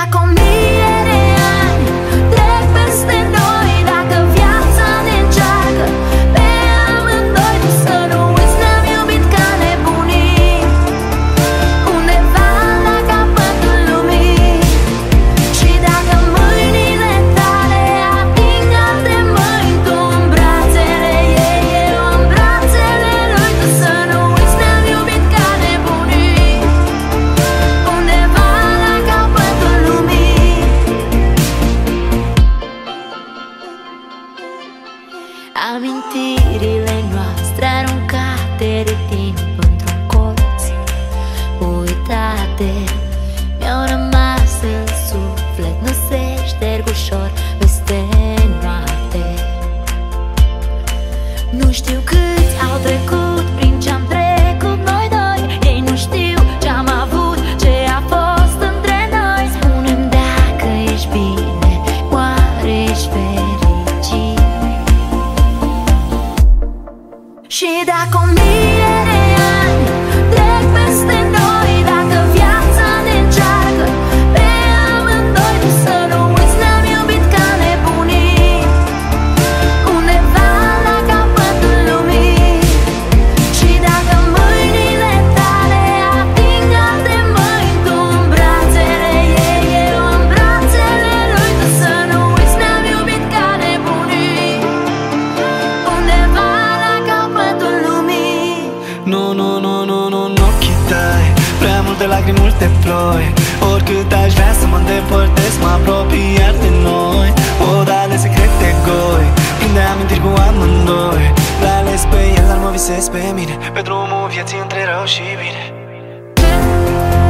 dacă o mie de ani trec peste noi, dacă viața ne încearcă pe amândoi, tu să nu uiți, ne-am iubit ca nebunii, undeva la capătul lumii. Și dacă mâinile tale ating alte mâini, tu în brațele ei, eu în brațele lui, tu să nu uiți, ne-am iubit ca nebunii, undeva la capătul lumii. Amintirile noastre aruncate de timp într-un colț, uitate, mi-au rămas în suflet, nu se șterg ușor peste noapte. Nu știu câți au trecut prin ce-am trecut noi doi, ei nu știu ce-am avut, ce a fost între noi. Spune-mi dacă ești bine, oare ești fericit? Și dacă o mie de ani trec peste noi, dacă viața ne încearcă pe amândoi, tu să nu uiți, ne-am iubit ca nebunii, undeva la capătul lumii. Și dacă mâinile tale ating alte mâini, tu în brațele ei, eu în brațele lui, tu să nu uiți, ne-am iubit ca nebunii, undeva la capătul lumii. Nu, nu, nu, nu, nu, în ochii tăi prea multe lacrimi, multe ploi. Oricât aș vrea să mă îndepărtez, mă apropii iar de noi. Oda de secrete goi, plin de amintiri cu amândoi. L-ai ales pe el, dar mă visez pe mine, pe drumul vieții între rău și bine.